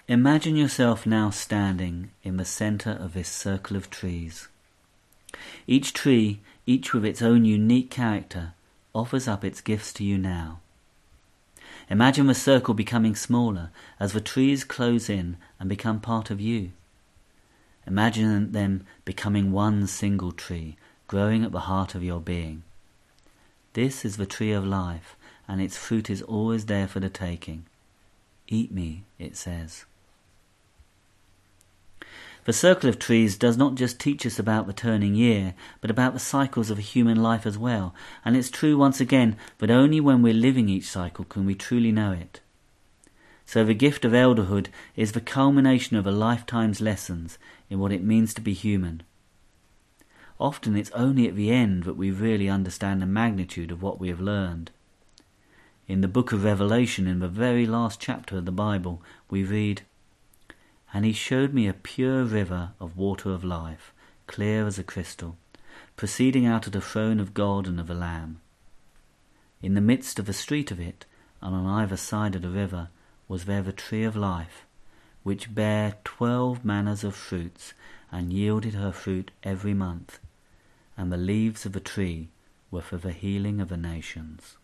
Imagine yourself now standing in the centre of this circle of trees. Each tree, each with its own unique character, offers up its gifts to you now. Imagine the circle becoming smaller as the trees close in and become part of you. Imagine them becoming one single tree, growing at the heart of your being. This is the tree of life, and its fruit is always there for the taking. Eat me, it says. The circle of trees does not just teach us about the turning year, but about the cycles of a human life as well, and it's true once again that only when we're living each cycle can we truly know it. So the gift of elderhood is the culmination of a lifetime's lessons in what it means to be human. Often it's only at the end that we really understand the magnitude of what we have learned. In the book of Revelation, in the very last chapter of the Bible, we read, "And he showed me a pure river of water of life, clear as a crystal, proceeding out of the throne of God and of the Lamb. In the midst of the street of it, and on either side of the river, was there the tree of life, which bare 12 manners of fruits, and yielded her fruit every month. And the leaves of the tree were for the healing of the nations."